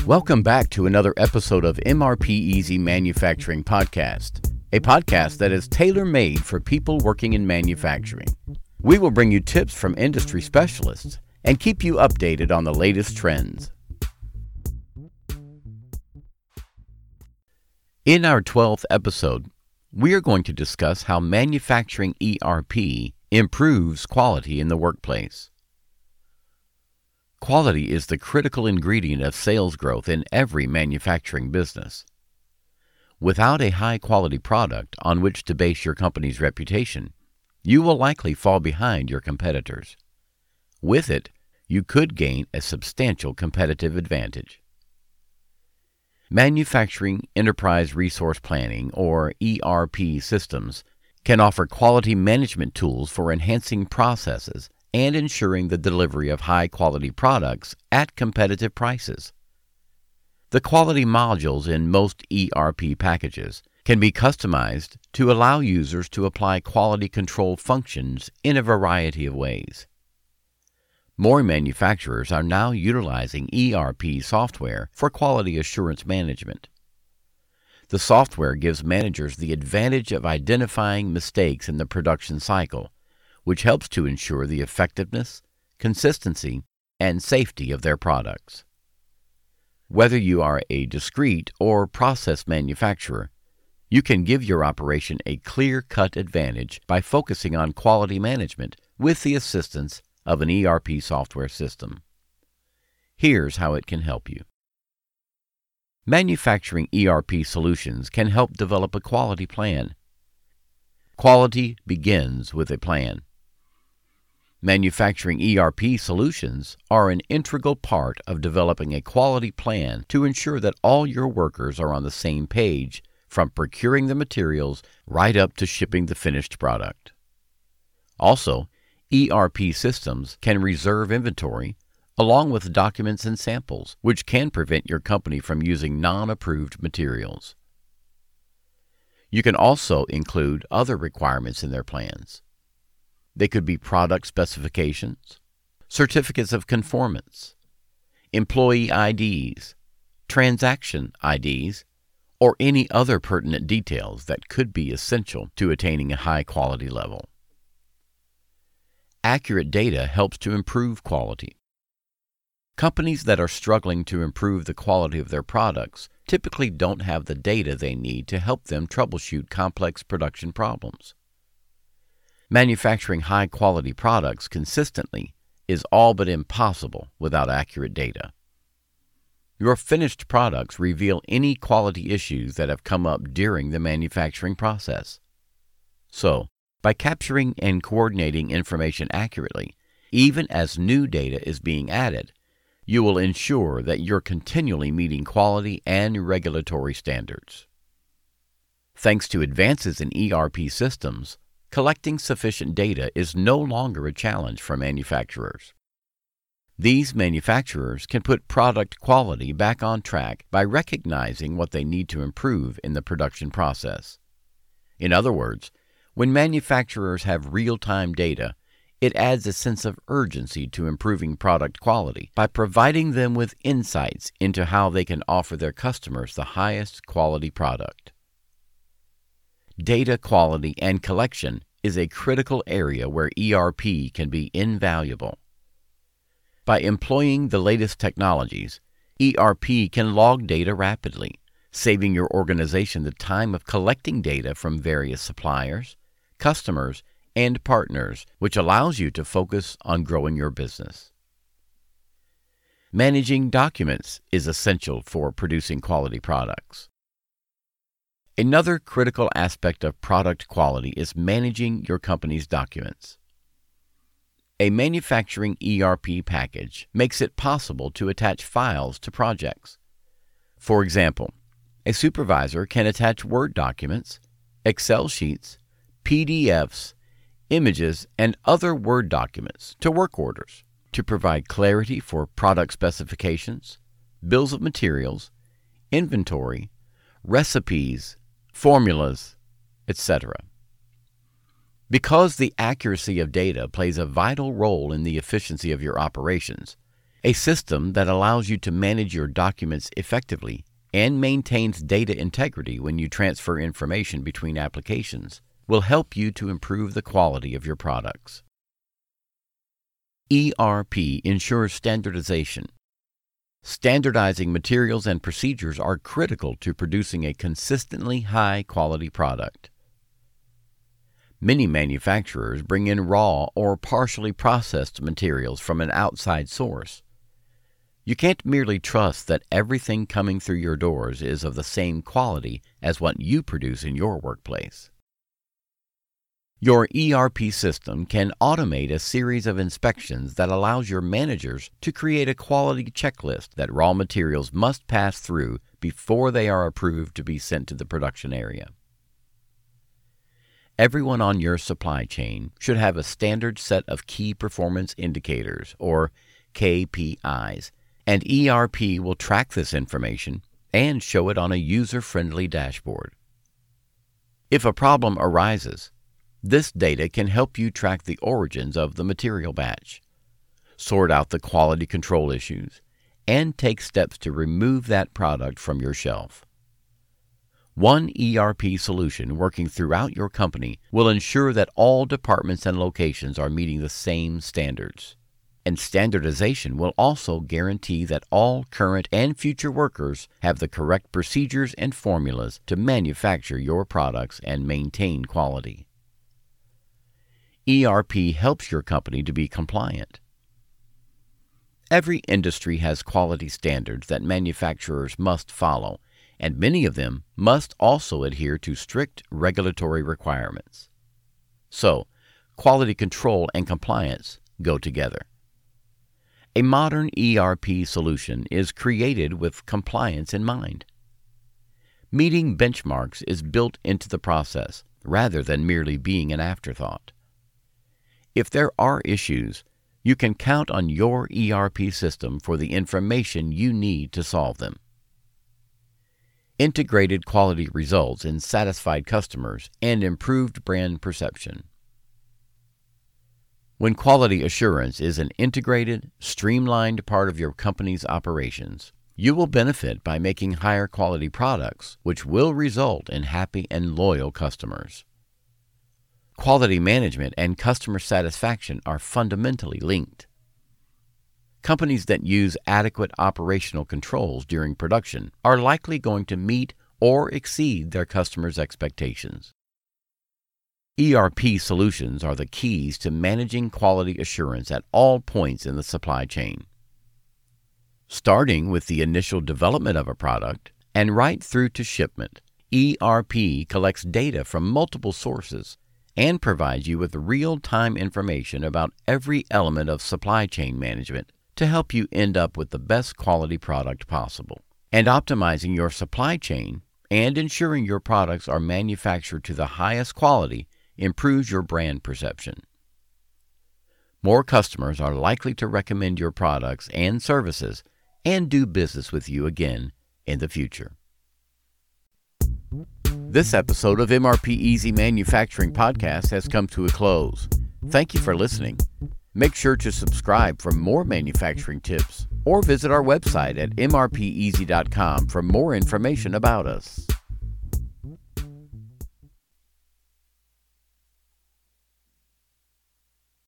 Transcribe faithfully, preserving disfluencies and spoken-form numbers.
Welcome back to another episode of M R P Easy Manufacturing Podcast, a podcast that is tailor-made for people working in manufacturing. We will bring you tips from industry specialists and keep you updated on the latest trends. In our twelfth episode, we are going to discuss how manufacturing E R P improves quality in the workplace. Quality is the critical ingredient of sales growth in every manufacturing business. Without a high-quality product on which to base your company's reputation, you will likely fall behind your competitors. With it, you could gain a substantial competitive advantage. Manufacturing Enterprise Resource Planning, or E R P systems, can offer quality management tools for enhancing processes and ensuring the delivery of high-quality products at competitive prices. The quality modules in most E R P packages can be customized to allow users to apply quality control functions in a variety of ways. More manufacturers are now utilizing E R P software for quality assurance management. The software gives managers the advantage of identifying mistakes in the production cycle, which helps to ensure the effectiveness, consistency, and safety of their products. Whether you are a discrete or process manufacturer, you can give your operation a clear-cut advantage by focusing on quality management with the assistance of an E R P software system. Here's how it can help you. Manufacturing E R P solutions can help develop a quality plan. Quality begins with a plan. Manufacturing E R P solutions are an integral part of developing a quality plan to ensure that all your workers are on the same page from procuring the materials right up to shipping the finished product. Also, E R P systems can reserve inventory along with documents and samples, which can prevent your company from using non-approved materials. You can also include other requirements in their plans. They could be product specifications, certificates of conformance, employee I Ds, transaction I Ds, or any other pertinent details that could be essential to attaining a high quality level. Accurate data helps to improve quality. Companies that are struggling to improve the quality of their products typically don't have the data they need to help them troubleshoot complex production problems. Manufacturing high-quality products consistently is all but impossible without accurate data. Your finished products reveal any quality issues that have come up during the manufacturing process. So, by capturing and coordinating information accurately, even as new data is being added, you will ensure that you're continually meeting quality and regulatory standards. Thanks to advances in E R P systems, collecting sufficient data is no longer a challenge for manufacturers. These manufacturers can put product quality back on track by recognizing what they need to improve in the production process. In other words, when manufacturers have real-time data, it adds a sense of urgency to improving product quality by providing them with insights into how they can offer their customers the highest quality product. Data quality and collection is a critical area where E R P can be invaluable. By employing the latest technologies, E R P can log data rapidly, saving your organization the time of collecting data from various suppliers, customers, and partners, which allows you to focus on growing your business. Managing documents is essential for producing quality products. Another critical aspect of product quality is managing your company's documents. A manufacturing E R P package makes it possible to attach files to projects. For example, a supervisor can attach Word documents, Excel sheets, P D Fs, images, and other Word documents to work orders to provide clarity for product specifications, bills of materials, inventory, recipes, formulas, et cetera. Because the accuracy of data plays a vital role in the efficiency of your operations, A system that allows you to manage your documents effectively and maintains data integrity when you transfer information between applications will help you to improve the quality of your products. E R P ensures standardization. Standardizing materials and procedures are critical to producing a consistently high-quality product. Many manufacturers bring in raw or partially processed materials from an outside source. You can't merely trust that everything coming through your doors is of the same quality as what you produce in your workplace. Your E R P system can automate a series of inspections that allows your managers to create a quality checklist that raw materials must pass through before they are approved to be sent to the production area. Everyone on your supply chain should have a standard set of key performance indicators, or K P Is, and E R P will track this information and show it on a user-friendly dashboard. If a problem arises, this data can help you track the origins of the material batch, sort out the quality control issues, and take steps to remove that product from your shelf. One E R P solution working throughout your company will ensure that all departments and locations are meeting the same standards. And standardization will also guarantee that all current and future workers have the correct procedures and formulas to manufacture your products and maintain quality. E R P helps your company to be compliant. Every industry has quality standards that manufacturers must follow, and many of them must also adhere to strict regulatory requirements. So, quality control and compliance go together. A modern E R P solution is created with compliance in mind. Meeting benchmarks is built into the process rather than merely being an afterthought. If there are issues, you can count on your E R P system for the information you need to solve them. Integrated quality results in satisfied customers and improved brand perception. When quality assurance is an integrated, streamlined part of your company's operations, you will benefit by making higher quality products, which will result in happy and loyal customers. Quality management and customer satisfaction are fundamentally linked. Companies that use adequate operational controls during production are likely going to meet or exceed their customers' expectations. E R P solutions are the keys to managing quality assurance at all points in the supply chain. Starting with the initial development of a product and right through to shipment, E R P collects data from multiple sources and provides you with real-time information about every element of supply chain management to help you end up with the best quality product possible. And optimizing your supply chain and ensuring your products are manufactured to the highest quality improves your brand perception. More customers are likely to recommend your products and services and do business with you again in the future. This episode of M R P Easy Manufacturing Podcast has come to a close. Thank you for listening. Make sure to subscribe for more manufacturing tips or visit our website at m r p easy dot com for more information about us.